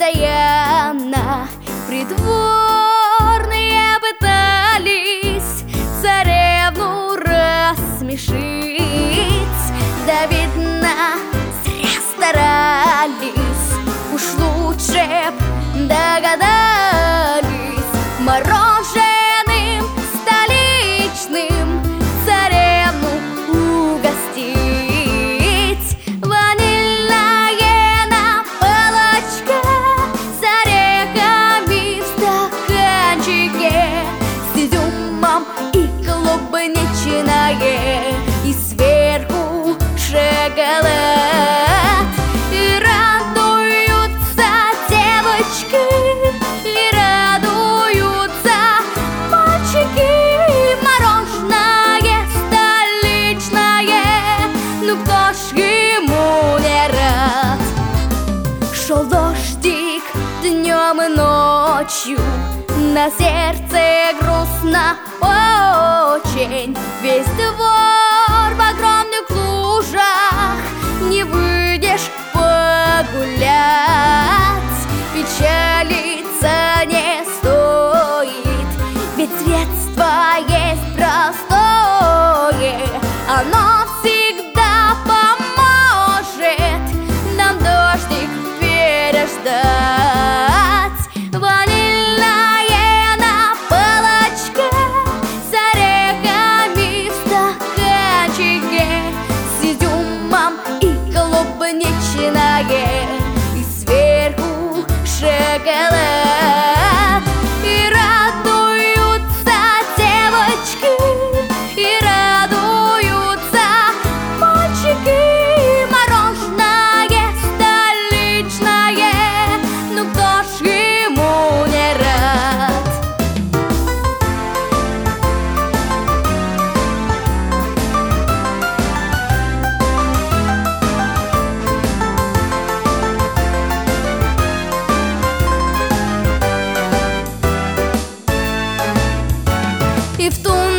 постоянно придворные пытались царевну рассмешить. Да видно, зря старались, уж лучше б догадались мороженым столичным царевну угостить. Ванильное на палочке с орехами в стаканчике, с изюмом и клубничное, и сверху шоколад. И радуются девочки, и радуются мальчики. Мороженое столичное, ну кто ж ему не рад? Шел дождик днем и ночью, на сердце грустно очень. Весь двор в огромных лужах, не выйдешь погулять. Печалиться не стоит, ведь средство есть простое, оно всегда поможет нам дождик переждать. Ванильное на палочке с орехами в стаканчике, с изюмом и клубничное, и сверху шоколад. И радуются девочки, и радуются мальчики. Мороженое столичное, ну кто ж ему не рад? И в ту